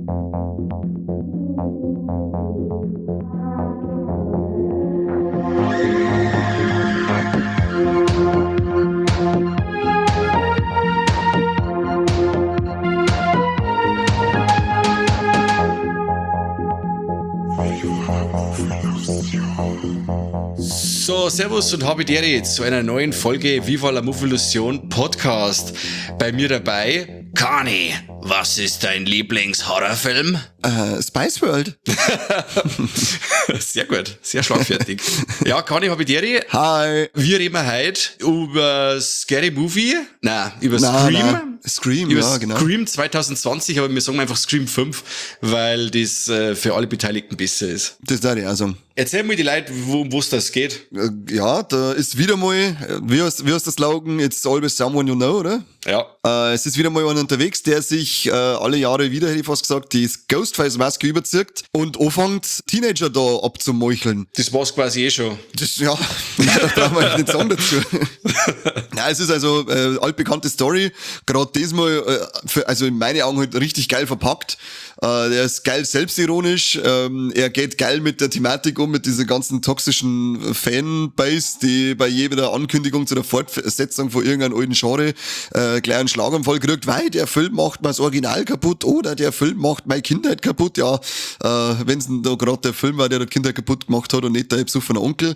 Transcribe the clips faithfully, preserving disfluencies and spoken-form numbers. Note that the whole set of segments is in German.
So, servus und habidere zu einer neuen Folge Viva la Muffillusion Podcast. Bei mir dabei, Kani, was ist dein Lieblingshorrorfilm? Uh, Spice World. Sehr gut, sehr schlagfertig. Ja, Kani, habidere. Hi. Wir reden heute über Scary Movie. Nein, über Na, Scream. na. Scream, über ja, genau. Scream zwanzig zwanzig, aber wir sagen einfach Scream fünf, weil das äh, für alle Beteiligten besser ist. Das darf ich auch sagen. Erzähl mal die Leute, wo es das geht. Äh, Ja, da ist wieder mal, wie heißt, wie heißt der Slogan? It's always someone you know, oder? Ja. Äh, es ist wieder mal einer unterwegs, der sich äh, alle Jahre wieder, hätte ich fast gesagt, die Ghostface-Maske überzieht und anfängt, Teenager da abzumeucheln. Das war's quasi eh schon. Das, ja, da brauchen wir nicht sagen dazu. Nein, es ist also äh, altbekannte Story, gerade diesmal, äh, für, also in meinen Augen halt richtig geil verpackt. Äh, der ist geil selbstironisch, ähm, er geht geil mit der Thematik um, mit dieser ganzen toxischen Fanbase, die bei jeder Ankündigung zu der Fortsetzung von irgendeinem alten Genre äh, gleich einen Schlaganfall kriegt, weil der Film macht mir das Original kaputt oder der Film macht meine Kindheit kaputt. Ja, äh, wenn es da gerade der Film war, der die Kindheit kaputt gemacht hat und nicht der besoffene Onkel.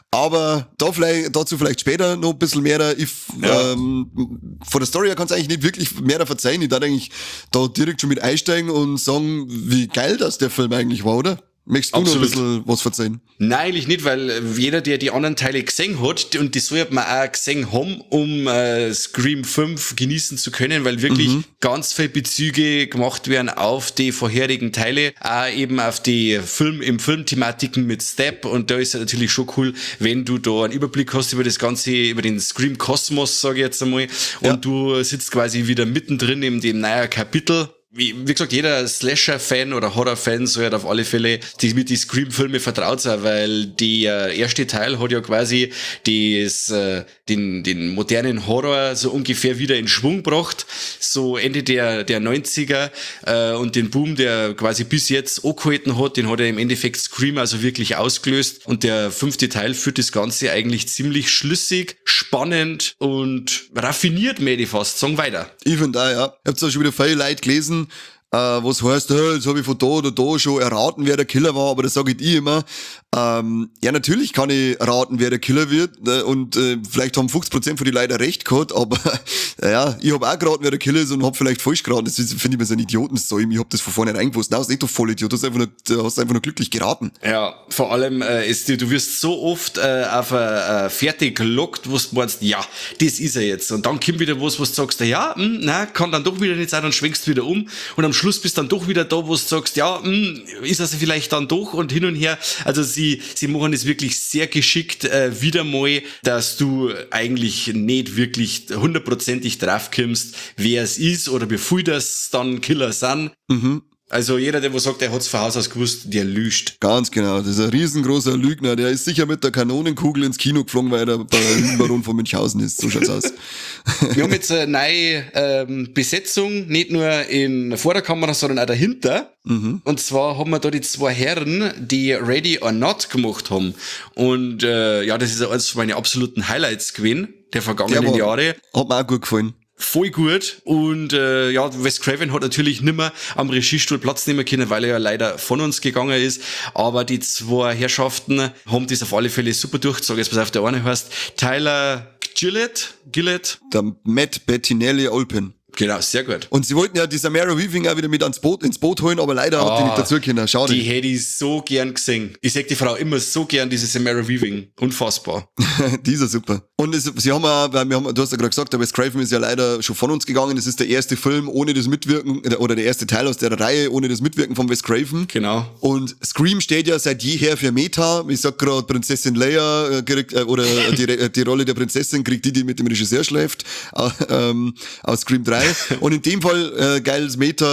Aber da vielleicht, dazu vielleicht später noch ein bisschen mehr. Ich, Ja. ähm, von der Story her kann es eigentlich nicht wirklich mehr verzeihen. Ich darf eigentlich da direkt schon mit einsteigen und sagen, wie geil das der Film eigentlich war, oder? Möchtest du Absolut. noch ein bisschen was verzeihen? Nein, eigentlich nicht, weil jeder, der die anderen Teile gesehen hat, und die sollte man auch gesehen haben, um äh, Scream fünf genießen zu können, weil wirklich Mhm. ganz viele Bezüge gemacht werden auf die vorherigen Teile, auch eben auf die Film, im Filmthematiken mit Step, und da ist es natürlich schon cool, wenn du da einen Überblick hast über das Ganze, über den Scream-Kosmos, sage ich jetzt einmal, und Ja. du sitzt quasi wieder mittendrin in dem neuen Kapitel. Wie, wie gesagt, jeder Slasher-Fan oder Horror-Fan soll halt auf alle Fälle die, mit die Scream-Filme vertraut sein, weil der erste Teil hat ja quasi das, äh, den, den modernen Horror so ungefähr wieder in Schwung gebracht, so Ende der, der neunziger, äh, und den Boom, der quasi bis jetzt angehalten hat, den hat er im Endeffekt Scream also wirklich ausgelöst, und der fünfte Teil führt das Ganze eigentlich ziemlich schlüssig, spannend und raffiniert, möchte ich fast sagen, weiter. Ich finde auch, ja. Ich hab zwar schon wieder viele Leute gelesen, äh, was heißt, hey, jetzt habe ich von da oder da schon erraten, wer der Killer war, aber das sage ich immer. Ähm, ja, natürlich kann ich raten, wer der Killer wird, äh, und äh, vielleicht haben fünfzig Prozent von den Leuten recht gehabt, aber äh, ja, ich habe auch geraten, wer der Killer ist, und hab vielleicht falsch geraten. Das ist- finde ich mir so ein Idiotensäum. Ich hab das von vornherein gewusst. Nein, das ist nicht doch voll Idiot. Du hast einfach nur, du hast einfach nur glücklich geraten. Ja, vor allem, äh, ist, du du wirst so oft äh, auf ein äh, fertig gelockt, wo du meinst, ja, das ist er jetzt. Und dann kommt wieder was, wo du sagst, ja, mh, na, kann dann doch wieder nicht sein, dann schwenkst du wieder um. Und am Schluss bist dann doch wieder da, wo du sagst, ja, mh, ist er vielleicht dann doch, und hin und her. Also sie, sie machen es wirklich sehr geschickt, äh, wieder mal, dass du eigentlich nicht wirklich hundertprozentig drauf kommst, wer es ist oder wie viel das dann Killer sind. Mhm. Also jeder, der was sagt, er hat's von Haus aus gewusst, der lügt. Ganz genau. Das ist ein riesengroßer Lügner. Der ist sicher mit der Kanonenkugel ins Kino geflogen, weil er der Baron von Münchhausen ist. So schaut's aus. Wir haben jetzt eine neue ähm, Besetzung, nicht nur in vor der Kamera, sondern auch dahinter. Mhm. Und zwar haben wir da die zwei Herren, die Ready or Not gemacht haben. Und äh, ja, das ist eines von meinen absoluten Highlights gewesen, der vergangenen Der war- Jahre. Hat mir auch gut gefallen. Voll gut. Und äh, ja, Wes Craven hat natürlich nimmer am Regiestuhl Platz nehmen können, weil er ja leider von uns gegangen ist. Aber die zwei Herrschaften haben das auf alle Fälle super durchgezogen. Jetzt pass auf, der eine heißt Tyler Gillett. Gillett. Der Matt Bettinelli Olpen. Genau, sehr gut. Und sie wollten ja die Samara Weaving auch wieder mit ans Boot, ins Boot holen, aber leider hat die Ah, nicht dazu können. Schade. Die hätte ich so gern gesehen. Ich sag die Frau immer so gern, diese Samara Weaving. Unfassbar. Die ist ja super. Und es, sie haben auch, weil wir haben, du hast ja gerade gesagt, der Wes Craven ist ja leider schon von uns gegangen. Es ist der erste Film ohne das Mitwirken, oder der erste Teil aus der Reihe ohne das Mitwirken von Wes Craven. Genau. Und Scream steht ja seit jeher für Meta. Ich sag gerade, Prinzessin Leia äh, kriegt, äh, oder die, äh, die Rolle der Prinzessin kriegt die, die mit dem Regisseur schläft, äh, ähm, aus Scream drei. Und in dem Fall äh, geiles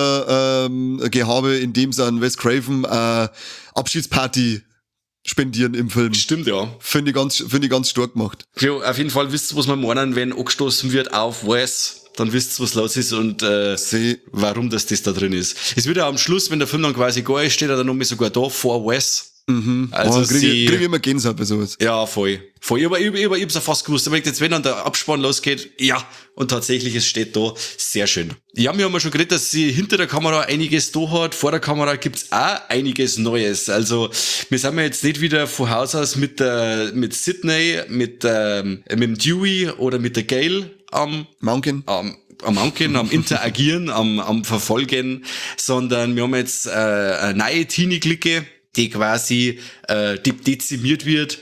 Meta-Gehabe, ähm, in dem sie an Wes Craven äh, Abschiedsparty spendieren im Film. Stimmt, ja. Finde ich ganz, finde ich ganz stark gemacht. Ja, auf jeden Fall wisst ihr, was wir meinen, wenn angestoßen wird auf Wes. dann wisst ihr, was los ist und äh, Sie- warum das, das da drin ist. Es wird ja am Schluss, wenn der Film dann quasi gar ist, steht er dann nochmal sogar da, for Wes. Mhm. Also oh, kriege sie, ich, krieg ich immer Gänsehaut bei sowas. ja, voll. voll. Ich, ich, ich, ich, ich hab's ja fast gewusst. Aber jetzt, wenn dann der Abspann losgeht, ja, und tatsächlich, es steht da, sehr schön. Ja, wir haben ja schon geredet, dass sie hinter der Kamera einiges da hat, vor der Kamera gibt's auch einiges Neues. Also, wir sind ja jetzt nicht wieder von Haus aus mit der, mit Sydney, mit, ähm, mit dem Dewey oder mit der Gail am, Mountain. am, am Anken, am Interagieren, am, am Verfolgen, sondern wir haben jetzt äh, eine neue Teenie-Clique, die quasi äh, die dezimiert wird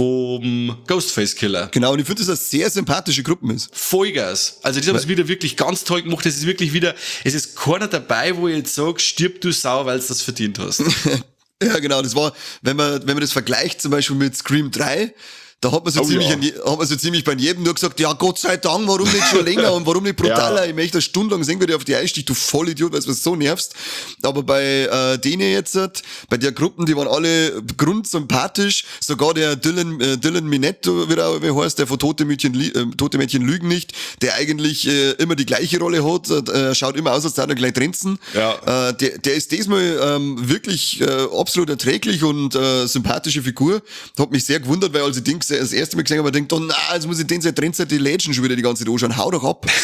vom Ghostface-Killer. Genau, und ich finde, dass das eine sehr sympathische Gruppe ist. Vollgas. Also die haben es wieder wirklich ganz toll gemacht. Es ist wirklich wieder, es ist keiner dabei, wo ich jetzt sage, stirb du Sau, weil du das verdient hast. Ja, genau, das war, wenn man, wenn man das vergleicht zum Beispiel mit Scream drei, da hat man so Oh, ziemlich, ja. an je- hat man so ziemlich bei jedem nur gesagt, ja, Gott sei Dank, warum nicht schon länger und warum nicht brutaler? Ja. Ich möchte eine Stunde lang sehen, wie der auf die einsticht, du Vollidiot, weil du so nervst. Aber bei äh, denen jetzt, bei der Gruppen, die waren alle grundsympathisch, sogar der Dylan, äh, Dylan Minetto, wie er wie heißt, der von Tote Mädchen, Lie- äh, Tote Mädchen lügen nicht, der eigentlich äh, immer die gleiche Rolle hat, äh, schaut immer aus, als würde er gleich trenzen. Ja. Äh, der, der ist diesmal ähm, wirklich äh, absolut erträglich und äh, sympathische Figur. Hat mich sehr gewundert, weil als ich den gese- das erste Mal gesehen habe, ich gedacht, oh, na, jetzt muss ich den seit Trenzer die Legend schon wieder die ganze Zeit anschauen. Hau doch ab.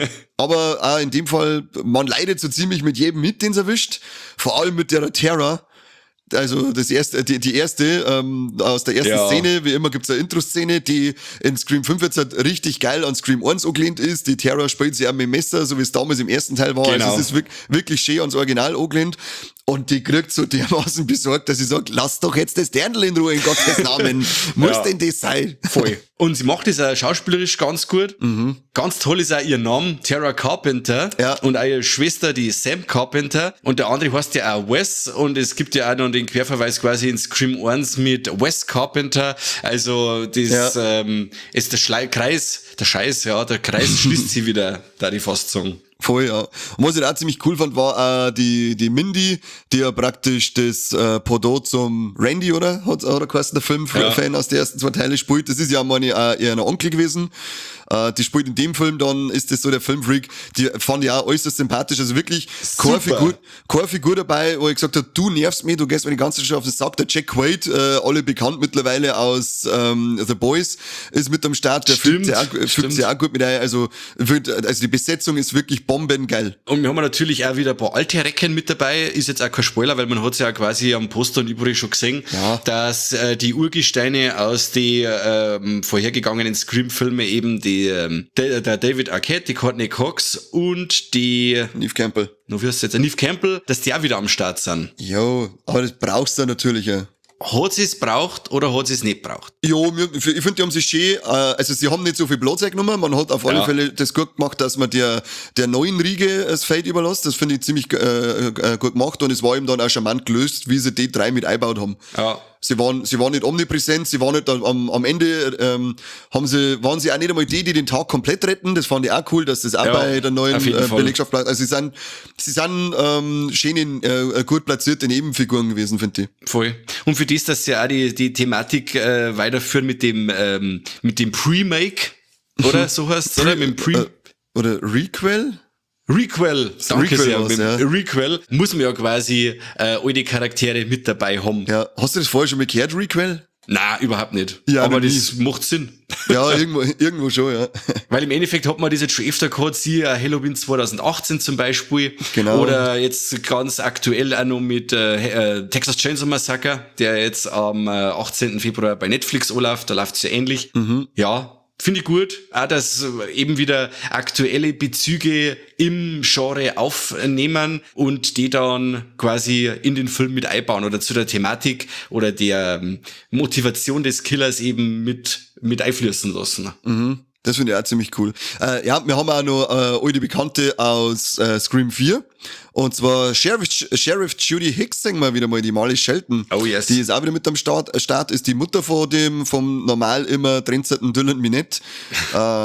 Aber auch in dem Fall, man leidet so ziemlich mit jedem mit, den es erwischt. Vor allem mit der Terra. Also das erste, die, die erste, ähm, aus der ersten Ja. Szene, wie immer gibt's eine Intro-Szene, die in Scream fünf jetzt halt richtig geil an Scream eins angelehnt ist. Die Terror spielt sie auch mit dem Messer, so wie es damals im ersten Teil war. Genau. Also es ist wirklich, wirklich schön ans Original angelehnt. Und die kriegt so dermaßen besorgt, dass sie sagt, lass doch jetzt das Dirndl in Ruhe, in Gottes Namen. Muss Ja. denn das sein? Voll. Und sie macht das auch schauspielerisch ganz gut. Mhm. Ganz toll ist auch ihr Name, Tara Carpenter. Ja. Und auch ihre Schwester, die Sam Carpenter. Und der andere heißt ja auch Wes. Und es gibt ja auch noch den Querverweis quasi in Scream eins mit Wes Carpenter. Also das Ja. ähm, ist der Schlei Kreis, der Scheiß, ja, der Kreis schließt sie wieder, da die fast sagen. Voll, ja. Und was ich auch ziemlich cool fand, war äh, die, die Mindy, die ja praktisch das äh, Pendant zum Randy, oder? Hat oder geheißen, der Film-Fan Ja. aus der ersten zwei Teile spielt. Das ist ja meine äh, eher ein Onkel gewesen. Äh, die spielt in dem Film, dann ist das so der Filmfreak. Die fand ich auch äußerst sympathisch. Also wirklich keine Super. Figur, keine Figur dabei, wo ich gesagt habe, du nervst mich, du gehst mir die ganze Zeit schon auf den Sack. Der Jack Quaid, äh, alle bekannt mittlerweile aus ähm, The Boys, ist mit am Start. Der fügt Stimmt, sich auch, fügt stimmt. sich auch gut mit ein. Also, ich find, also die Besetzung ist wirklich bombengeil. Und wir haben natürlich auch wieder ein paar alte Recken mit dabei. Ist jetzt auch kein Spoiler, weil man hat es ja quasi am Poster und überall schon gesehen, Ja. dass äh, die Urgesteine aus den ähm, vorhergegangenen Scream-Filmen eben die, ähm, der, der David Arquette, die Courtney Cox und die, Neve Campbell. noch wie heißt jetzt, Neve Campbell, dass die auch wieder am Start sind. Jo, aber das brauchst du natürlich, ja. Hat sie es braucht oder hat sie es nicht braucht? Ja, mir- ich finde, die haben sich schön, äh, also sie haben nicht so viel Platz genommen, man hat auf alle Ja. Fälle das gut gemacht, dass man der, der neuen Riege das Feld überlässt, das finde ich ziemlich äh, äh, gut gemacht und es war eben dann auch charmant gelöst, wie sie die drei mit eingebaut haben. Ja. Sie waren, sie waren nicht omnipräsent, sie waren nicht am, am Ende, ähm, haben sie, waren sie auch nicht einmal die, die den Tag komplett retten. Das fand ich auch cool, dass das auch Ja, bei der neuen auf jeden äh, Fall. Belegschaft bleibt. Also sie sind, sie sind, ähm, schön in, äh, gut platzierte Nebenfiguren gewesen, finde ich. Voll. Und für das, dass sie auch die, die Thematik äh, weiterführen mit dem, ähm, mit dem Pre-Make, oder? So heißt oder? Mit dem Pre- Äh, oder Requel? Requel, danke Requel sehr. war's, Mit ja. Requel muss man ja quasi äh, all die Charaktere mit dabei haben. Ja, hast du das vorher schon mal gehört, Requel? Na, überhaupt nicht. Ja, aber noch das macht Sinn. Ja, irgendwo, irgendwo schon, ja. Weil im Endeffekt hat man das jetzt schon öfter gehabt, siehe Halloween zwanzig achtzehn zum Beispiel. Genau. Oder jetzt ganz aktuell auch noch mit äh, äh, Texas Chainsaw Massacre, der jetzt am äh, achtzehnten Februar bei Netflix anläuft, da läuft's ja ähnlich. Mhm. Ja, finde ich gut. Auch, dass äh, eben wieder aktuelle Bezüge im Genre aufnehmen und die dann quasi in den Film mit einbauen oder zu der Thematik oder der ähm, Motivation des Killers eben mit, mit einfließen lassen. Mhm. Das finde ich auch ziemlich cool. Äh, ja, wir haben auch noch äh, alte Bekannte aus äh, Scream vier. Und zwar Sheriff, Sheriff Judy Hicks, sagen wir wieder mal, die Molly Shelton. Oh yes. Die ist auch wieder mit am Start. Start ist die Mutter von dem, vom normal immer trenzerten Dylan Minette. äh,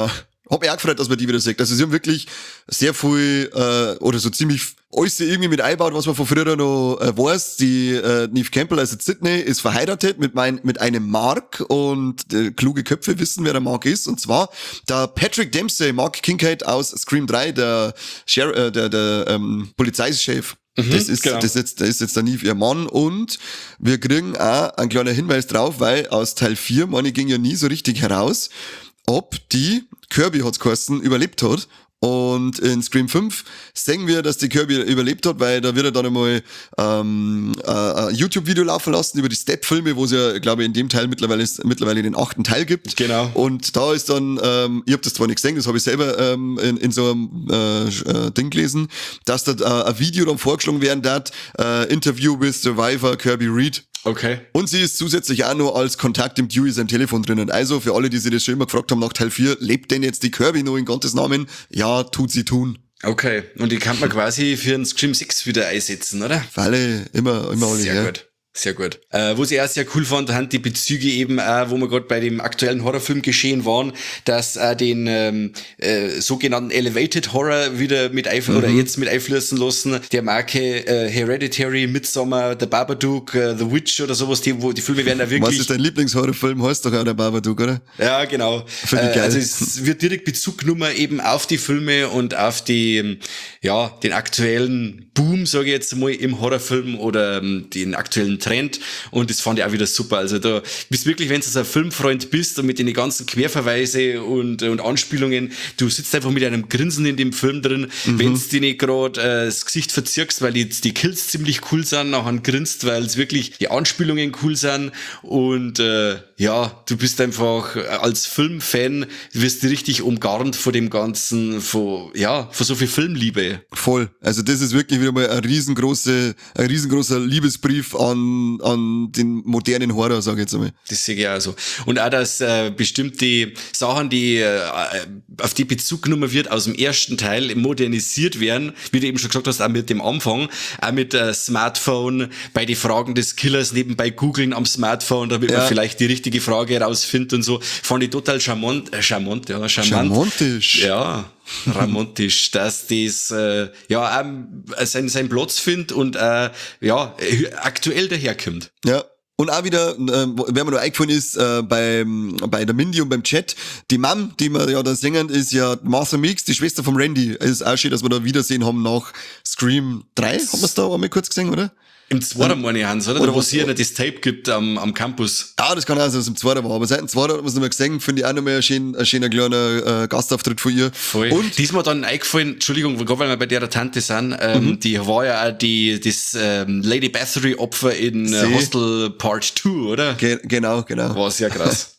Hab mich auch gefreut, dass man die wieder sieht. Also sie haben wirklich sehr viel, äh, oder so ziemlich alles irgendwie mit einbaut, was man von früher noch äh, weiß. Die äh, Neve Campbell, also Sydney, ist verheiratet mit mein, mit einem Mark und äh, kluge Köpfe wissen, wer der Mark ist. Und zwar der Patrick Dempsey, Mark Kincaid aus Scream drei, der, Sher äh, der, der ähm, Polizeichef. Mhm, das ist, genau. das ist jetzt, das ist jetzt der Neve ihr Mann und wir kriegen auch einen kleinen Hinweis drauf, weil aus Teil vier, meine, ging ja nie so richtig heraus, ob die Kirby, hat's geheißen, überlebt hat. Und in Scream fünf sehen wir, dass die Kirby überlebt hat, weil da wird er dann einmal ähm, äh, ein YouTube-Video laufen lassen über die Step-Filme, wo es ja, glaube ich, in dem Teil mittlerweile mittlerweile den achten Teil gibt. Genau. Und da ist dann, ähm, ich habe das zwar nicht gesehen, das habe ich selber ähm, in, in so einem äh, Ding gelesen, dass da äh, ein Video dann vorgeschlagen werden darf, äh, Interview with Survivor Kirby Reed. Okay. Und sie ist zusätzlich auch noch als Kontakt im Dewey seinem Telefon drinnen. Also für alle, die sich das schon immer gefragt haben nach Teil vier, lebt denn jetzt die Kirby noch in Gottes Namen? Ja, tut sie tun. Okay. Und die kann man quasi für einen Scream sechs wieder einsetzen, oder? Für alle, immer, immer alle. Sehr ja. gut. Sehr gut. Äh, was ich auch sehr cool fand, haben die Bezüge eben auch, wo wir gerade bei dem aktuellen Horrorfilm geschehen waren, dass auch den ähm, äh, sogenannten Elevated Horror wieder mit einfließen, mhm. oder jetzt mit einfließen lassen, der Marke äh, Hereditary, Midsommar, The Babadook, äh, The Witch oder sowas, die, wo die Filme werden da wirklich... Was ist dein Lieblingshorrorfilm? Heißt doch auch der Babadook, oder? Ja, genau. Äh, also es wird direkt Bezug genommen eben auf die Filme und auf die, ja, den aktuellen Boom, sage ich jetzt mal, im Horrorfilm oder ähm, den aktuellen Trend, und das fand ich auch wieder super. Also da bist wirklich, wenn du so ein Filmfreund bist und mit den ganzen Querverweise und, und Anspielungen, du sitzt einfach mit einem Grinsen in dem Film drin, mhm. wenn du dir nicht gerade äh, das Gesicht verzirkst, weil die, die Kills ziemlich cool sind, nachher grinst, weil es wirklich die Anspielungen cool sind, und äh, ja, du bist einfach als Filmfan, wirst du richtig umgarnt von dem Ganzen, von, ja, von so viel Filmliebe. Voll. Also das ist wirklich wieder mal ein riesengroße, ein riesengroßer Liebesbrief an an den modernen Horror, sage ich jetzt einmal. Das sehe ich auch so. Und auch, dass äh, bestimmte Sachen, die äh, auf die Bezug genommen wird aus dem ersten Teil, modernisiert werden, wie du eben schon gesagt hast, auch mit dem Anfang, auch mit äh, Smartphone, bei den Fragen des Killers nebenbei googeln am Smartphone, damit ja. man vielleicht die richtige Frage herausfindet und so, fand ich total charmant, äh, charmant, ja, charmant. Charmantisch. Ja. Ramontisch, dass das äh, ja auch seinen sein Platz findet und äh, ja aktuell daherkommt. Ja. Und auch wieder, äh, wer mir noch eingefallen ist, äh, beim, bei der Mindy und beim Chat, die Mom, die wir ja da singen, ist ja Martha Meeks, die Schwester vom Randy. Es ist auch schön, dass wir da Wiedersehen haben nach Scream drei. Haben wir es da einmal kurz gesehen, oder? Im zweiten meine ich, Hans, oder? Oder wo es hier noch das Tape gibt am, am Campus. Ja, das kann auch sein, dass es im zweiten war. Aber seit dem zweiten hat man es noch mal gesehen, finde ich auch noch mal ein, schön, ein schöner kleiner äh, Gastauftritt von ihr. Voll. Und diesmal dann eingefallen, Entschuldigung, gerade weil wir bei der Tante sind, ähm, mhm. die war ja auch die, das ähm, Lady Bathory Opfer in äh, Hostel Part zwei, oder? Ge- genau, genau. War sehr krass.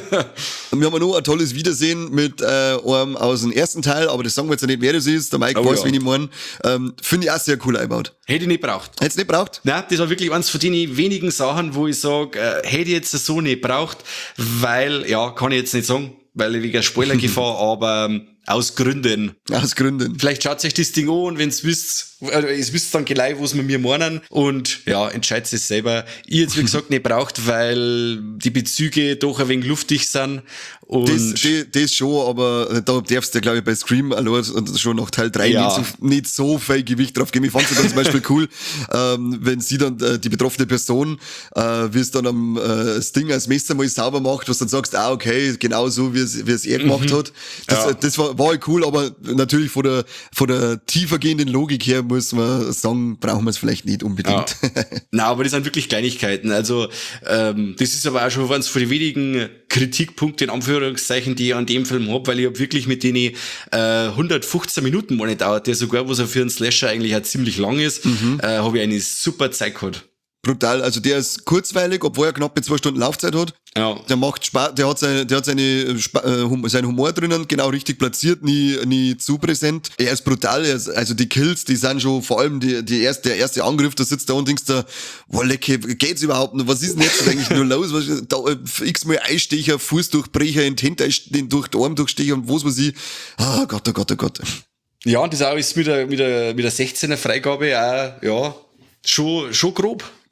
Und wir haben noch ein tolles Wiedersehen mit äh, einem aus dem ersten Teil, aber das sagen wir jetzt nicht, wer das ist. Der Mike oh, weiß, ja. wen ich meine. Ähm, Finde ich auch sehr cool eingebaut. Hätte ich nicht braucht. Hättest du nicht braucht? Nein, das war wirklich eines von den wenigen Sachen, wo ich sage, äh, hätte ich jetzt so nicht braucht, weil, ja, kann ich jetzt nicht sagen, weil ich wegen Spoilergefahr, aber ähm, aus Gründen. Aus Gründen. Vielleicht schaut euch das Ding an und wenn es wisst, äh, es wisst dann gleich, was wir mir meinen, und ja, entscheidet es selber. Ich jetzt, wie gesagt, nicht braucht, weil die Bezüge doch ein wenig luftig sind. Und das, das, das schon, aber da darfst du, glaube ich, bei Scream allein schon nach Teil drei ja. nicht, so, nicht so viel Gewicht drauf geben. Ich fand es dann zum Beispiel cool, ähm, wenn sie dann, äh, die betroffene Person, äh, wie es dann am äh, das Ding als Messer mal sauber macht, was dann sagst, ah, okay, genau so, wie es, wie es er gemacht mhm. hat. Das, ja. das war, war halt cool, aber natürlich von der, von der tiefer gehenden Logik her muss man sagen, brauchen wir es vielleicht nicht unbedingt. Ja. Nein, aber das sind wirklich Kleinigkeiten. Also, ähm, das ist aber auch schon eines von den wenigen Kritikpunkte in Anführungszeichen, die ich an dem Film hab, weil ich hab wirklich mit denen äh, hundertfünfzehn Minuten mal nicht dauert, der sogar, was er für einen Slasher eigentlich auch ziemlich lang ist, mhm. äh, habe ich eine super Zeit gehabt. Brutal, also der ist kurzweilig, obwohl er knappe zwei Stunden Laufzeit hat. Ja. Der macht Spaß, der hat seine, der hat seine, äh, seinen Humor drinnen, genau richtig platziert, nie, nie zu präsent. Er ist brutal, er ist, also die Kills, die sind schon, vor allem die, die erste, der erste Angriff, da sitzt da und denkst da, wow, lecke, geht's überhaupt noch? Was ist denn jetzt eigentlich nur los? Was, da, x-mal Einstecher, Fußdurchbrecher, in den Hintern, durch den Arm durchstecher und was weiß ich. Ah, oh Gott, oh Gott, oh Gott. Ja, und das auch ist mit der, mit der, mit der sechzehner Freigabe auch, ja, schon, schon grob.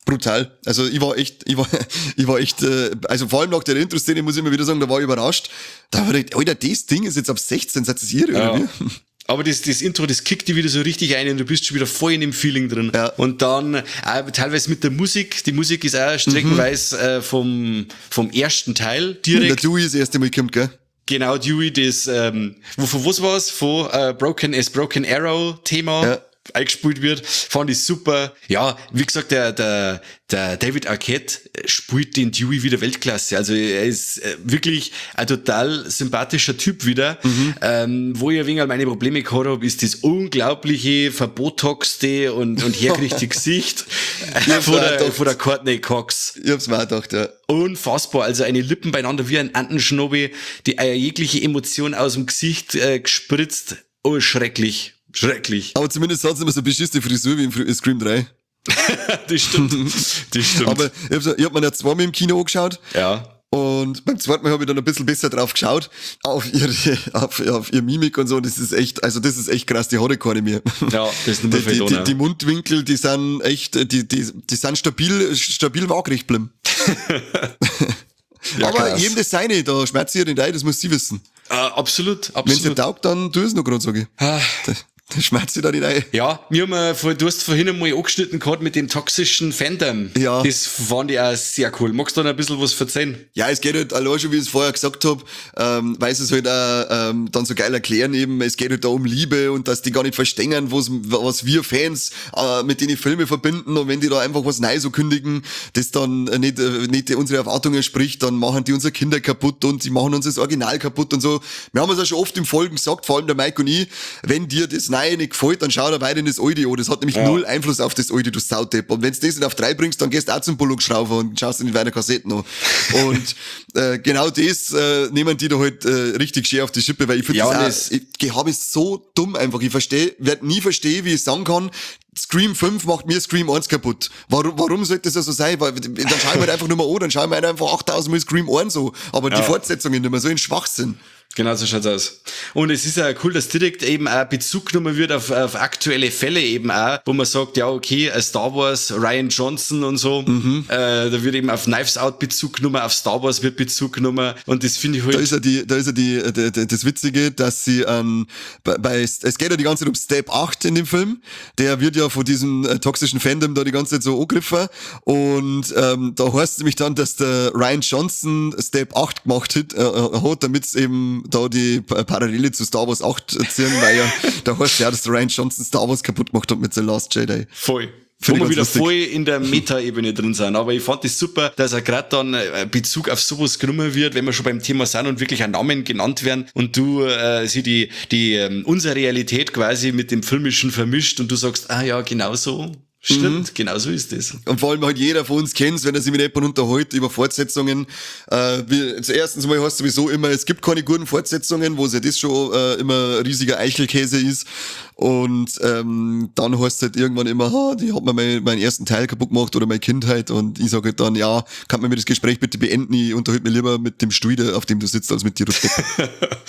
Brutal. Also ich war echt, ich war, ich war echt, äh, also vor allem nach der Intro-Szene muss ich immer wieder sagen, da war ich überrascht. Da habe ich gedacht, Alter, das Ding ist jetzt ab sechzehn, seid ihr irre, Ja. oder wie? Aber das, das Intro, das kickt dich wieder so richtig ein und du bist schon wieder voll in dem Feeling drin. Ja. Und dann auch teilweise mit der Musik. Die Musik ist auch streckenweise äh, vom, vom ersten Teil Der direkt. Dewey das erste Mal kommt, gell? Genau, Dewey, das, ähm, wo, von was war's? Von äh, Broken as Broken Arrow Thema. Ja. Eingespielt wird, fand ich super. Ja, wie gesagt, der, der, der David Arquette spielt den Dewey wieder Weltklasse. Also er ist äh, wirklich ein total sympathischer Typ wieder. Mhm. Ähm, wo ich ein wenig meine Probleme gehabt habe, ist das unglaubliche, verbotoxte und, und hergerichtete Gesicht äh, von, der, gedacht. von der Courtney Cox. Ich hab's mir auch gedacht, ja. Unfassbar, also eine Lippen beieinander wie ein Antenschnobbe, die eine jegliche Emotion aus dem Gesicht äh, gespritzt. Oh, schrecklich. Schrecklich. Aber zumindest hat's immer so eine beschissene Frisur wie im Fr- Scream drei. Das stimmt. Das stimmt. Aber ich hab, so, ich hab mir ja zweimal im Kino angeschaut. ja. Und beim zweiten Mal habe ich dann ein bisschen besser drauf geschaut, auf ihre, auf, auf ihr Mimik und so. Das ist echt, also das ist echt krass, die hat ich keine mehr. Ja, das ist nur Die, die, die, die Mundwinkel, die sind echt, die, die, die sind stabil, stabil waagrecht geblieben. Ja, Aber krass. jedem das seine, da schmerzt ihr den Ei, das muss sie wissen. Äh, absolut, Wenn sie absolut. taugt, dann tu es noch gerade, sage ich. Ah. Da, da schmerzt sie da den Ei. Ja, wir haben, äh, vor- du hast vorhin einmal angeschnitten gehabt mit dem toxischen Fandom. Ja. Das fand ich auch sehr cool. Magst du da noch ein bisschen was erzählen? Ja, es geht halt allein schon, wie ich es vorher gesagt habe, ähm, weil sie es halt auch ähm, dann so geil erklären eben, es geht halt da um Liebe und dass die gar nicht verstehen, was, was wir Fans äh, mit denen Filme verbinden und wenn die da einfach was Neues so kündigen, das dann äh, nicht, äh, nicht unsere Erwartungen spricht, dann machen die unsere Kinder kaputt und die machen uns das Original kaputt und so. Wir haben es ja schon oft im Folgen gesagt, vor allem der Mike und ich, wenn dir das Neue nicht gefällt, dann schau da weiter in das Alte an. Das hat nämlich Ja. null Einfluss auf das Alte, du Sautepp. Und wenn du das nicht auf drei bringst, dann gehst du auch zum Bullock-Schrauber und schaust dir nicht weiter Kassetten an. Und äh, genau das äh, nehmen die da halt äh, richtig schön auf die Schippe, weil ich finde Ja, das, das- auch, ich, ich habe es so dumm einfach. Ich verstehe, werde nie verstehen, wie ich sagen kann, Scream fünf macht mir Scream eins kaputt. Warum, warum sollte das ja so sein? Weil, dann schauen wir halt einfach nur mal an, dann schauen wir halt einfach achttausend Mal Scream eins so. Aber Ja. die Fortsetzungen nicht mehr so in Schwachsinn. Genau so schaut's aus. Und es ist ja cool, dass direkt eben auch Bezug genommen wird auf, auf aktuelle Fälle eben auch, wo man sagt, ja okay, äh, Star Wars, Ryan Johnson und so, Mhm. äh, da wird eben auf Knives Out Bezug genommen, auf Star Wars wird Bezug genommen und das finde ich Da halt... ist ja die, da ist ja die, die, die das Witzige, dass sie ähm, bei, bei, es geht ja die ganze Zeit um Step acht in dem Film. Der wird ja von diesem äh, toxischen Fandom da die ganze Zeit so angegriffen. Und ähm, da heißt es nämlich dann, dass der Ryan Johnson Step acht gemacht hat, äh, äh, hat damit es eben da die Pa- Parallele zu Star Wars acht ziehen, weil ja, da heißt ja, dass der Ryan Johnson Star Wars kaputt gemacht hat mit The Last Jedi. Voll. Wo Finde ich wir ganz wieder lustig. voll in der Meta-Ebene drin sind. Aber ich fand das super, dass er gerade dann äh, Bezug auf sowas genommen wird, wenn wir schon beim Thema sind und wirklich ein Namen genannt werden und du äh, sie die, die ähm, unsere Realität quasi mit dem Filmischen vermischt und du sagst, ah ja, genau so. Stimmt, Mhm. genau so ist das. Und vor allem halt jeder von uns kennt's, wenn er sich mit jemandem unterhält über Fortsetzungen. Äh, wie, zuerstens mal heißt sowieso immer, es gibt keine guten Fortsetzungen, wo es ja das schon äh, immer riesiger Eichelkäse ist. Und ähm, dann heißt halt irgendwann immer, ha, die hat mir mein, meinen ersten Teil kaputt gemacht oder meine Kindheit. Und ich sage halt dann, ja, kann man mir das Gespräch bitte beenden? Ich unterhalte mich lieber mit dem Stuhl, der- auf dem du sitzt, als mit dir. du Depp.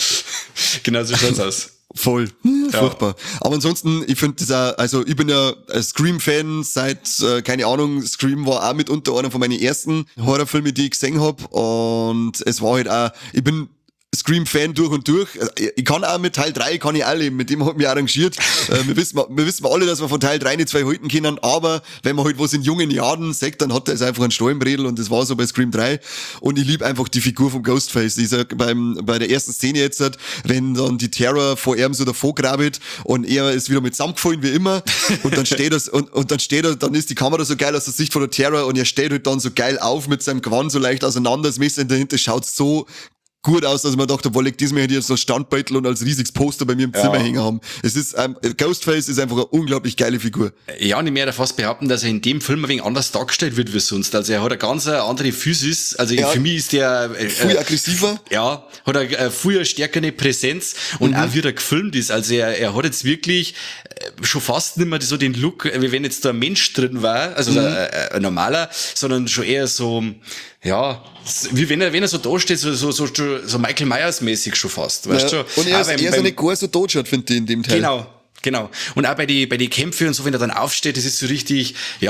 Genau so schaut's aus. Voll. Ja. Furchtbar. Aber ansonsten, ich finde das auch, also ich bin ja ein Scream-Fan seit, äh, keine Ahnung, Scream war auch mitunter einer von meinen ersten Horrorfilmen, die ich gesehen hab. Und es war halt auch, ich bin Scream-Fan durch und durch. Ich kann auch mit Teil drei, kann ich auch leben, mit dem hat mich arrangiert. äh, wir, wissen, wir wissen alle, dass wir von Teil drei nicht zwei halten können, aber wenn man halt was in jungen Jahren sagt, dann hat er es einfach einen Stollenbredel und das war so bei Scream drei. Und ich liebe einfach die Figur vom Ghostface. Ich sag, beim, bei der ersten Szene jetzt, wenn dann die Terror vor ihm so davor grabt und er ist wieder mit zusammengefallen wie immer und dann steht er, und, und dann steht er, dann ist die Kamera so geil aus der Sicht von der Terror und er steht halt dann so geil auf mit seinem Gewand so leicht auseinander, das Messer dahinter schaut so gut aus, dass ich mir dachte, wollte ich diesmal hätte ich jetzt so ein Standbeutel und als riesiges Poster bei mir im Ja. Zimmer hängen haben. Es ist, ähm, Ghostface ist einfach eine unglaublich geile Figur. Ja, und ich werde fast behaupten, dass er in dem Film ein wenig anders dargestellt wird wie sonst. Also er hat eine ganz andere Physis. Also Ja. für mich ist der... Äh, Viel aggressiver. Ja, hat eine äh, viel stärkere Präsenz und Mhm. auch wie er gefilmt ist. Also er, er hat jetzt wirklich äh, schon fast nicht mehr so den Look, äh, wie wenn jetzt da ein Mensch drin war, also Mhm. ein, ein, ein normaler, sondern schon eher so, ja, s- wie wenn er, wenn er so da steht, so, so, so, so Michael Myers mäßig schon fast, weißt Ja. du? Und er Auch ist, beim- er ist ja beim- nicht gar so tot schaut, finde ich, in dem Teil. Genau, genau. Und auch bei die bei die Kämpfe und so, wenn er dann aufsteht, das ist so richtig, ja,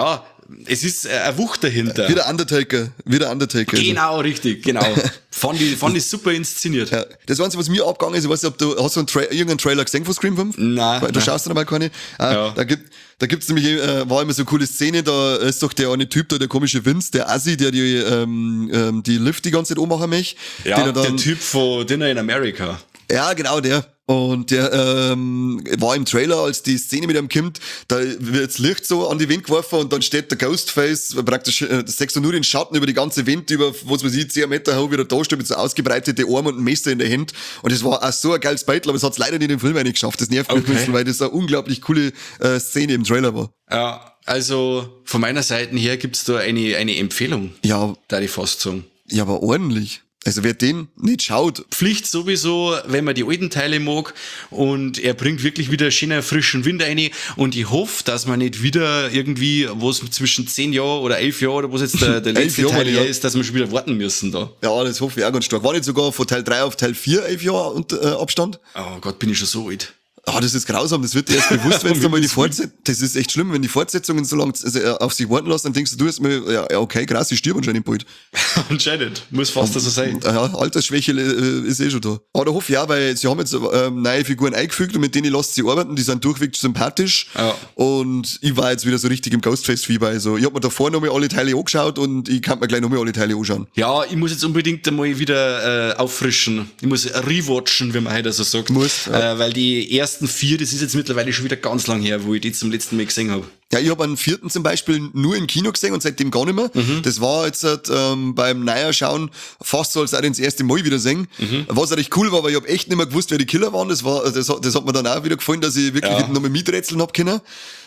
es ist eine Wucht dahinter. Wie der Undertaker, wie der Undertaker. Genau, richtig, genau. fand ich, fand ich super inszeniert. Ja, das Einzige, was mir abgegangen ist, ich weiß nicht, ob du, hast du einen Tra irgendeinen Trailer gesehen von Scream fünf? Nein. Weil du nein. schaust dann mal keine. Ah, Ja. Da gibt, da gibt's nämlich, äh, war immer so eine coole Szene, da ist doch der eine Typ da, der komische Vince, der Assi, der die, ähm, ähm, die Lift die ganze Zeit ummachen möchte. Ja, den er dann, der Typ von Dinner in America. Ja, genau, der. Und der ähm, war im Trailer, als die Szene mit ihm kommt, da wird das Licht so an die Wand geworfen und dann steht der Ghostface, praktisch, äh, das sechst du nur den Schatten über die ganze Wand, über, was weiß ich, zehn Meter hoch wieder da steht mit so ausgebreitete Arme und ein Messer in der Hand. Und das war auch so ein geiles Battle, aber es hat's leider nicht in den Film geschafft. Das nervt mich Okay. ein bisschen, weil das eine unglaublich coole äh, Szene im Trailer war. Ja, also von meiner Seite her gibt's da eine, eine Empfehlung, Ja, da die fast sagen. ja, aber ordentlich. Also wer den nicht schaut, Pflicht sowieso, wenn man die alten Teile mag und er bringt wirklich wieder schönen frischen Wind rein und ich hoffe, dass man nicht wieder irgendwie, wo es zwischen zehn Jahren oder elf Jahren oder wo es jetzt der, der Elf letzte Jahre, Teil ja. ist, dass wir schon wieder warten müssen da. ja, das hoffe ich auch ganz stark. War nicht sogar von Teil drei auf Teil vier elf Jahre und, äh, Abstand? Oh Gott, bin ich schon so alt. Ah, das ist grausam, das wird dir erst bewusst, wenn du mal die Fortsetzung, das ist echt schlimm, wenn die Fortsetzungen so lange also, äh, auf sich warten lassen, dann denkst du, du hast mal, ja, ja, okay, krass, ich stirb anscheinend bald. Anscheinend, muss fast so sein. Ja, Altersschwäche äh, ist eh schon da. Aber da hoffe ich auch, weil sie haben jetzt ähm, neue Figuren eingefügt und mit denen lassen sie arbeiten, die sind durchweg sympathisch. Ja. Und ich war jetzt wieder so richtig im Ghostface-Fieber. Also ich hab mir davor nochmal alle Teile angeschaut und ich kann mir gleich nochmal alle Teile anschauen. Ja, ich muss jetzt unbedingt einmal wieder äh, auffrischen. Ich muss rewatchen, wie man heute so sagt. Muss, ja. äh, weil die ersten vier, das ist jetzt mittlerweile schon wieder ganz lang her, wo ich die zum letzten Mal gesehen habe. Ja, ich habe einen vierten zum Beispiel nur im Kino gesehen und seitdem gar nicht mehr. Mhm. Das war jetzt halt, ähm, beim Neuerschauen fast so, als auch das erste Mal wieder sehen. Mhm. Was auch recht cool war, weil ich habe echt nicht mehr gewusst, wer die Killer waren. Das war, das, hat- das hat mir dann auch wieder gefallen, dass ich wirklich Ja. wieder nochmal miträtseln hab können.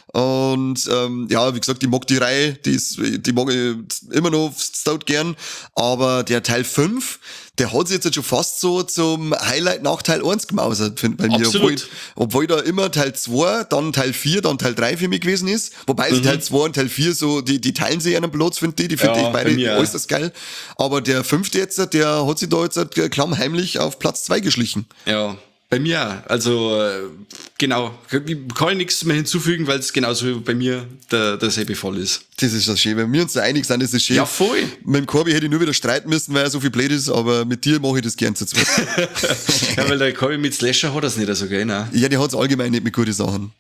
Und ähm, ja, wie gesagt, ich mag die Reihe, die, ist, die mag ich immer noch stout gern. Aber der Teil fünf, der hat sich jetzt halt schon fast so zum Highlight nach Teil eins gemausert, find, bei mir. Absolut. Obwohl, obwohl da immer Teil zwei, dann Teil vier, dann Teil drei für mich gewesen ist. Wobei mhm. Teil zwei und Teil vier so, die, die teilen sich einen Platz, finde ich. Die finde Ja, ich bei beide mir auch. äußerst geil. Aber der fünfte jetzt, der hat sich da jetzt halt klammheimlich auf Platz zwei geschlichen. Ja, bei mir auch. Also, äh, genau. Ich kann ich nichts mehr hinzufügen, weil es genauso bei mir der, derselbe Fall ist. Das ist das schön. Wenn wir uns da einig sind, das ist schön. Ja, voll. Mit dem Corby hätte ich nur wieder streiten müssen, weil er so viel blöd ist, aber mit dir mache ich das gern zu zweit. Ja, weil der Kobi mit Slasher hat das nicht so, gell? Nein. Ja, der hat's allgemein nicht mit guten Sachen.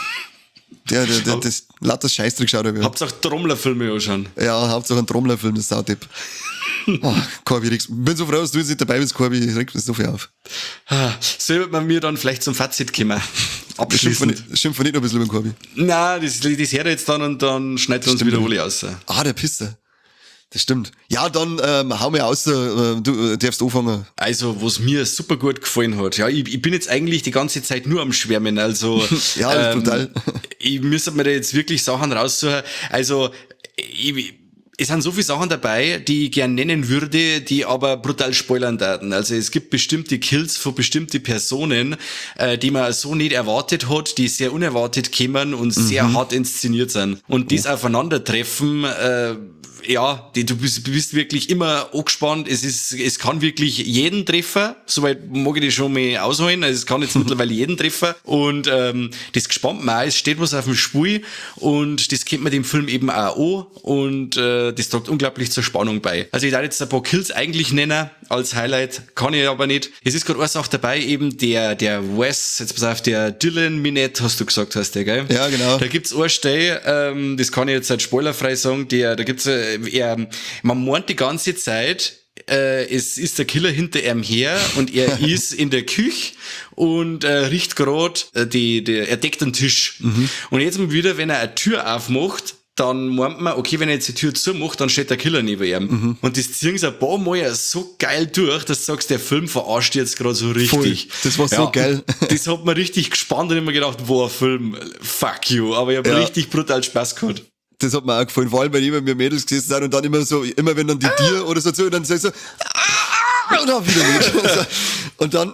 Der, der, der, das lauter Scheißdreck schaut er wieder. Habt ihr auch Trommlerfilme anschauen? Ja, Hauptsache ein Trommlerfilm, das Saudepp. Oh, Corby, regst- bin so froh, dass du jetzt nicht dabei bist, Corby, regt mich so viel auf. Ah, Soll man mir dann vielleicht zum Fazit kommen? Schimpfen wir Abschließend. nicht, schimpfen wir nicht noch ein bisschen über den Corby. Nein, das, das hört er jetzt dann und dann schneidet er uns Stimmt. wieder alle aus. Ah, der Pisser. Das stimmt. Ja, dann ähm, hau mir aus, äh, du äh, darfst anfangen. Also, was mir super gut gefallen hat. Ja, ich, ich bin jetzt eigentlich die ganze Zeit nur am Schwärmen. Also, Ja, das ist brutal. Ich müsste mir da jetzt wirklich Sachen raussuchen. Also, ich, es sind so viele Sachen dabei, die ich gern nennen würde, die aber brutal spoilern werden. Also es gibt bestimmte Kills von bestimmte Personen, äh, die man so nicht erwartet hat, die sehr unerwartet kämen und sehr hart inszeniert sind. Und dies Aufeinandertreffen, äh, ja, die, du bist, du bist wirklich immer angespannt. Es ist, es kann wirklich jeden treffen. Soweit mag ich das schon mal ausholen. Also es kann jetzt mittlerweile jeden treffen. Und ähm, das gespannt mir auch. Es steht was auf dem Spiel und das kennt man dem Film eben auch an. Und äh, das trägt unglaublich zur Spannung bei. Also ich darf jetzt ein paar Kills eigentlich nennen als Highlight, kann ich aber nicht. Es ist gerade eine Sache dabei, eben der der Wes, jetzt pass auf, der Dylan Minette, hast du gesagt, heißt der, gell? Ja, genau. Da gibt's eine Stelle, ähm, das kann ich jetzt halt spoilerfrei sagen, der, da gibt's, äh, er, man meint die ganze Zeit, äh, es ist der Killer hinter ihm her und er ist in der Küche und äh, riecht gerade, äh, die, die, er deckt den Tisch. Mhm. Und jetzt mal wieder, wenn er eine Tür aufmacht, dann meint man, okay, wenn er jetzt die Tür zumacht, dann steht der Killer neben ihm. Mhm. Und das ziehen sie ein paar Mal so geil durch, dass du sagst, der Film verarscht jetzt gerade so richtig. Voll. Das war so geil. Das hat mir richtig gespannt und immer gedacht, boah, Film, fuck you. Aber ich habe Ja. richtig brutal Spaß gehabt. Das hat mir auch gefallen, vor allem, wenn immer mehr Mädels gesessen sind und dann immer so, immer wenn dann die Tier oder so zu, dann sagst du so, ah, und dann wieder nicht. Und dann,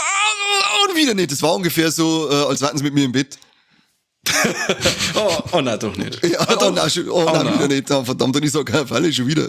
ah, und wieder nicht. Das war ungefähr so, äh, als warten sie mit mir im Bett. Oh, oh nein, doch nicht. Ja, dann auch schon, oh, Oh, nein, nein. wieder nicht. Ah, verdammt, und ich sag, ah, Falle, schon wieder.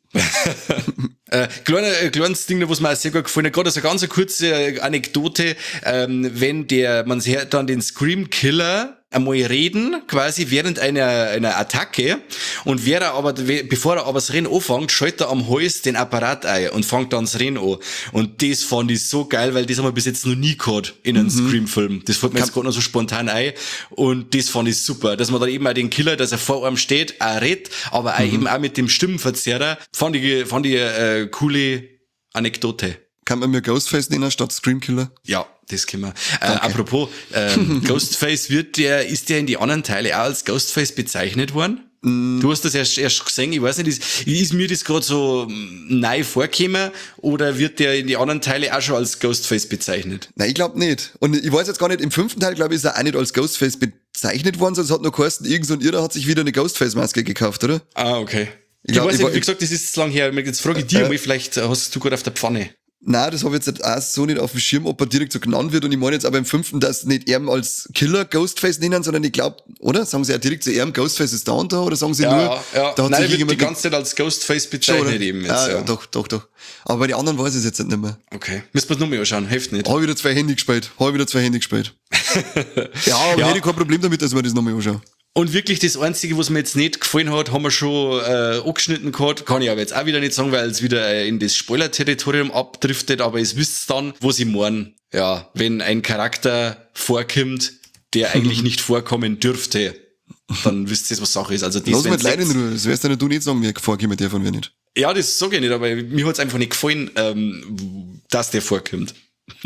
Äh, kleiner, äh, kleines Ding, was mir auch sehr gut gefallen hat, gerade so eine ganz kurze Anekdote, ähm, wenn der, man hört dann den Scream Killer einmal reden, quasi während einer, einer Attacke. Und wer er aber, bevor er aber das Rennen anfängt, schaltet er am Hals den Apparat ein und fängt dann das Rennen an. Und das fand ich so geil, weil das haben wir bis jetzt noch nie gehabt in einem mhm. Scream-Film. Das fällt mir jetzt gerade noch so spontan ein. Und das fand ich super. Dass man dann eben auch den Killer, dass er vor einem steht, auch redet, aber auch mhm. eben auch mit dem Stimmenverzerrer, fand ich, fand ich eine äh, coole Anekdote. Kann man mir Ghostface nennen statt Screamkiller? Ja, das können wir. Äh, apropos, ähm, Ghostface wird der, ist der in die anderen Teile auch als Ghostface bezeichnet worden? Mm. Du hast das erst, erst gesehen, ich weiß nicht, ist, ist mir das gerade so neu vorgekommen oder wird der in die anderen Teile auch schon als Ghostface bezeichnet? Nein, ich glaube nicht. Und ich weiß jetzt gar nicht, im fünften Teil, glaube ich, ist er auch nicht als Ghostface bezeichnet worden, sondern es hat nur geheißen, irgend so ein Irrer hat sich wieder eine Ghostface-Maske gekauft, oder? Ah, okay. Ich, ich glaub, weiß ich nicht, war, wie gesagt, das ist zu lang her. Jetzt frage ich dich äh, mal, vielleicht hast du gerade auf der Pfanne. Nein, das habe ich jetzt auch so nicht auf dem Schirm, ob er direkt so genannt wird. Und ich meine jetzt aber im fünften, dass nicht er als Killer Ghostface nennen, sondern ich glaube, oder? Sagen sie ja direkt zu ihm, Ghostface ist da und da, oder sagen sie ja, nur, ja. da hat Nein, sich wird die ganze Zeit als Ghostface bezeichnet schon, eben jetzt, ah, ja. ja. Doch, doch, doch. Aber bei den anderen weiß ich es jetzt nicht mehr. Okay. Müssen wir es nochmal anschauen, hilft nicht. Habe ich wieder zwei Handy gespielt. Habe ich wieder zwei Handy gespielt. ja, aber ja. hätte ich kein Problem damit, dass wir das nochmal anschauen. Und wirklich das Einzige, was mir jetzt nicht gefallen hat, haben wir schon äh, angeschnitten gehabt. Kann ich aber jetzt auch wieder nicht sagen, weil es wieder äh, in das Spoiler-Territorium abdriftet. Aber es wisst dann, wo sie meinen. Ja, wenn ein Charakter vorkommt, der eigentlich nicht vorkommen dürfte, dann wisst ihr, was Sache ist. Also das Lass mich leider in Ruhe. Das wirst du nicht sagen, wer vorkommen darf und wer nicht. Ja, das sage ich nicht, aber mir hat es einfach nicht gefallen, ähm, dass der vorkommt.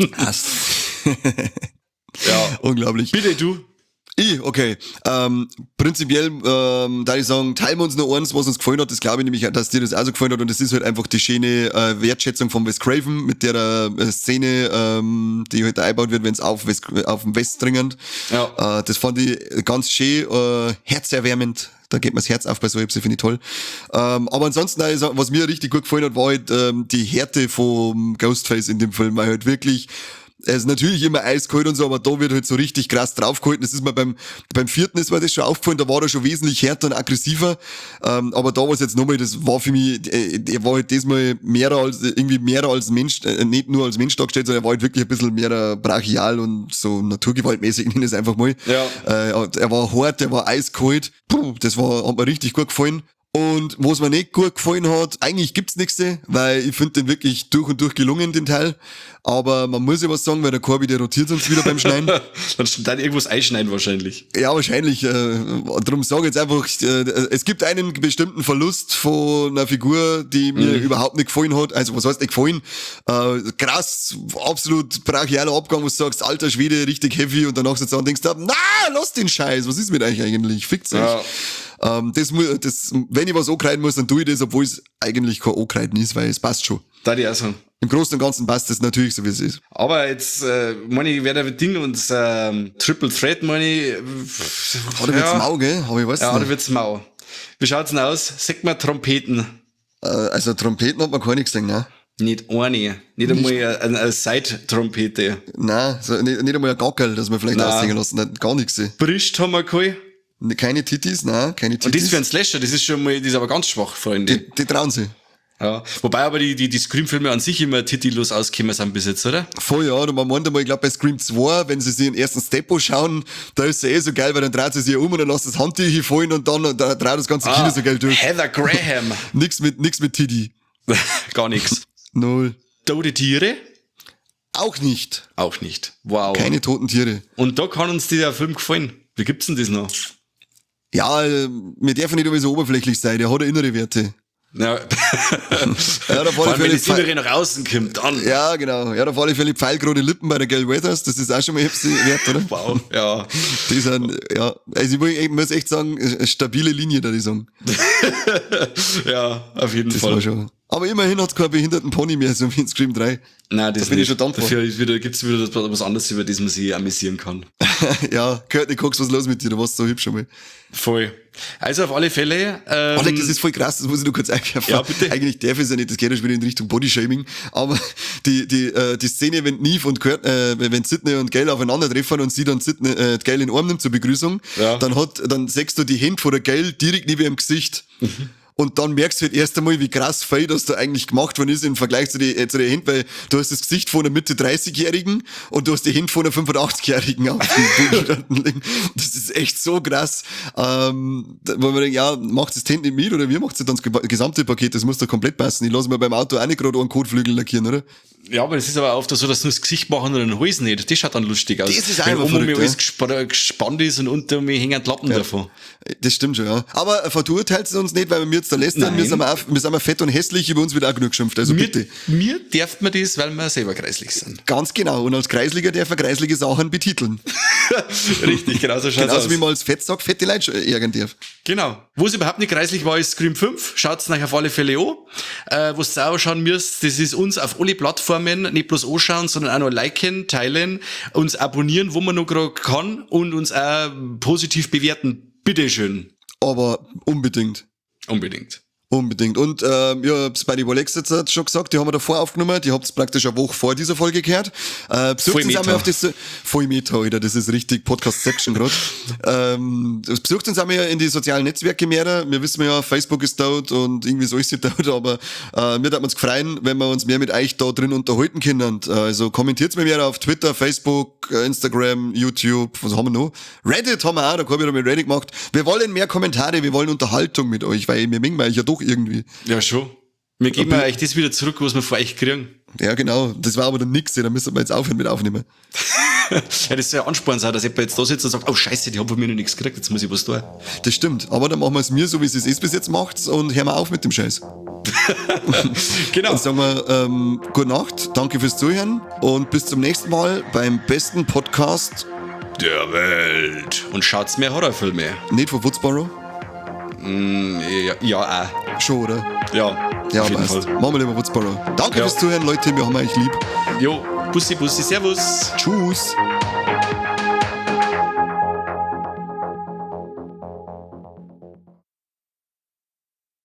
ja, unglaublich. Bitte du. Ich, okay. Ähm, prinzipiell, ähm, da ich sagen, teilen wir uns noch eins, was uns gefallen hat. Das glaube ich nämlich, dass dir das auch so gefallen hat. Und das ist halt einfach die schöne äh, Wertschätzung von Wes Craven mit der äh, Szene, ähm, die halt eingebaut wird, wenn es auf, West, auf den West dringend. Ja. Äh, das fand ich ganz schön, äh, herzerwärmend. Da geht mir das Herz auf bei so etwas, finde ich toll. Ähm, aber ansonsten, also, was mir richtig gut gefallen hat, war halt ähm, die Härte vom Ghostface in dem Film, weil halt wirklich, er ist natürlich immer eiskalt und so, aber da wird halt so richtig krass draufgehalten. Das ist mir beim, beim vierten ist mir das schon aufgefallen, da war er schon wesentlich härter und aggressiver. Ähm, aber da war es jetzt nochmal, das war für mich, äh, er war halt diesmal mehr als, irgendwie mehr als Mensch, äh, nicht nur als Mensch dargestellt, sondern er war halt wirklich ein bisschen mehr brachial und so naturgewaltmäßig, nenne ich es einfach mal. Ja. Äh, er war hart, er war eiskalt. Puh, das war, hat mir richtig gut gefallen. Und was mir nicht gut gefallen hat, eigentlich gibt's nichts, weil ich finde den wirklich durch und durch gelungen, den Teil. Aber man muss ja was sagen, weil der Corby, der rotiert uns wieder beim Schneiden. Dann, dann irgendwas einschneiden wahrscheinlich. Ja, wahrscheinlich. Äh, darum sage ich jetzt einfach, äh, es gibt einen bestimmten Verlust von einer Figur, die mir mhm. überhaupt nicht gefallen hat. Also was heißt nicht gefallen? Äh, krass, absolut brachialer Abgang, wo du sagst, alter Schwede, richtig heavy. Und danach sitzt du da und denkst, na, lass den Scheiß, was ist mit euch eigentlich? Fickt's euch. Ja. Ähm, das, das, wenn ich was ankreiden muss, dann tue ich das, obwohl es eigentlich kein Ankreiden ist, weil es passt schon. Da die auch sagen. Im Großen und Ganzen passt das natürlich so, wie es ist. Aber jetzt, äh, meine ich, wäre der Ding und ähm, Triple Threat, meine ich. Oder wird's ja. mau, gell? Aber ich weiß ja, nicht. oder wird's mau. Wie schaut's denn aus? Sagt mal Trompeten. Äh, also Trompeten hat man gar nicht gesehen, ne? Nicht eine. Nicht einmal eine, eine, eine Side-Trompete. Nein, so, nicht, nicht einmal ein Gackel, das wir vielleicht aussehen lassen. Gar nichts. Brischt haben wir keine. Keine Tittis, nein, keine Tittis. Und das für einen Slasher, das ist schon mal, das ist aber ganz schwach, Freunde. Die, die trauen sie. Ja. Wobei aber die, die, die Scream-Filme an sich immer titellos ausgekommen sind bis jetzt, oder? Voll, ja. Und man meint einmal, ich glaube bei Scream zwei, wenn sie sich den ersten Step schauen, da ist es eh so geil, weil dann dreht sie sich um und dann lässt das Handtücher fallen und dann da dreht das ganze ah, Kino so geil durch. Heather Graham. nix mit, nix mit Titty. Gar nix. Null. Tote Tiere? Auch nicht. Auch nicht. Wow. Keine toten Tiere. Und da kann uns dieser Film gefallen. Wie gibt's denn das noch? Ja, wir dürfen nicht immer so oberflächlich sein, der hat ja innere Werte. Ja, ja da vor allem, wenn das Innere nach außen kommt, dann. Ja, genau. Ja, da auf alle Fälle pfeilgrade Lippen bei der Gail Weathers, das ist auch schon mal wert, oder? Wow, ja. Die sind, ja, also ich muss echt sagen, eine stabile Linie, da die sagen. Ja, auf jeden das Fall. War schon. Aber immerhin hat es keinen behinderten Pony mehr, so wie in Scream drei. Nein, das da bin nicht. ich schon dankbar. Dafür wieder, gibt's wieder was anderes, über das man sich amüsieren kann. Ja, Courtney Cox, was ist los mit dir? Du warst so hübsch schon mal. Voll. Also auf alle Fälle. Ähm, Alec, das ist voll krass, das muss ich nur kurz einwerfen. Ja, bitte. Eigentlich darf ich es ja nicht, das geht ja schon wieder in Richtung Bodyshaming. Aber die, die, äh, die Szene, wenn Neve und Kurt, äh, wenn Sidney und Gail aufeinandertreffen und sie dann Sidney, äh, Gail in den Arm nimmt zur Begrüßung, ja. dann hat, dann siehst du die Hände von der Gail direkt neben ihrem Gesicht. Mhm. und dann merkst du halt erst einmal, wie krass viel das da eigentlich gemacht worden ist im Vergleich zu den äh, zu den Händen, weil du hast das Gesicht von einer Mitte dreißigjährigen und du hast die Hände von einer fünfundachtzig-jährigen auf den Buchstaben liegen. Das ist echt so krass. Ähm, da, wo man denkt, ja, macht das Tent nicht mit oder wie macht das dann das gesamte Paket? Das muss doch komplett passen. Ich lasse mir beim Auto auch nicht gerade einen Kotflügel lackieren, oder? Ja, aber das ist aber oft so, dass nur das Gesicht machen oder den Hals nicht. Das schaut dann lustig aus. Das ist wenn einfach um mir verrückt, alles ja. gesp- gespannt ist und unter mir hängen Lappen Ja. davon. Das stimmt schon, ja. Aber äh, verurteilt es uns nicht, weil wir jetzt da lästern. Nein. Wir sind, auch, wir sind auch fett und hässlich, über uns wird auch genug geschimpft. Also Mir, bitte. mir darf man das, weil wir selber kreislich sind. Ganz genau. Und als Kreisliger darf er kreislige Sachen betiteln. Richtig, genau so schaut's Genauso aus. wie man als Fett sagt, fette Leute ärgern darf. Genau. Wo es überhaupt nicht kreislich war, ist Scream fünf. Schaut's euch auf alle Fälle an. Äh, was ihr auch schauen müsst, das ist uns auf alle Plattformen nicht bloß anschauen, sondern auch noch liken, teilen, uns abonnieren, wo man noch gerade kann und uns auch positiv bewerten. Bitteschön. Aber unbedingt. Unbedingt. Unbedingt. Und ähm, ja, hab's bei die Rolex jetzt hat schon gesagt, die haben wir davor aufgenommen, die habt's praktisch eine Woche vor dieser Folge gehört. Äh, besucht Voll uns Meta. einmal auf das voll Meta, Alter, das ist richtig Podcast-Section gerade. ähm, besucht uns einmal in die sozialen Netzwerke mehr. Wir wissen ja, Facebook ist dort und irgendwie so ist sie dort, aber äh, mir hat uns gefreuen, wenn wir uns mehr mit euch da drin unterhalten können. Und, äh, also kommentiert mir mehr auf Twitter, Facebook, äh, Instagram, YouTube, was haben wir noch? Reddit haben wir auch, da habe ich wieder mit Reddit gemacht. Wir wollen mehr Kommentare, wir wollen Unterhaltung mit euch, weil wir mengen euch ja doch irgendwie. Ja, schon. Wir geben euch das wieder zurück, was wir von euch kriegen. Ja, genau. Das war aber dann nix, da müssen wir jetzt aufhören mit aufnehmen. Ja, das soll ja Ansporn sein, dass jemand jetzt da sitzt und sagt, oh Scheiße, die haben von mir noch nichts gekriegt, jetzt muss ich was tun. Das stimmt. Aber dann machen wir es mir so, wie es es ist bis jetzt macht und hören wir auf mit dem Scheiß. Genau. Dann sagen wir ähm, gute Nacht, danke fürs Zuhören und bis zum nächsten Mal beim besten Podcast. Der Welt. Und schaut's mehr Horrorfilme. Nicht von Woodsboro? Mm, ja, ja, auch. Schon, oder? Ja, Ja, auf jeden passt. Fall. Machen wir lieber Woodsboro. Danke Ja. fürs Zuhören, Leute. Wir haben euch lieb. Jo, Bussi, Bussi, Servus. Tschüss.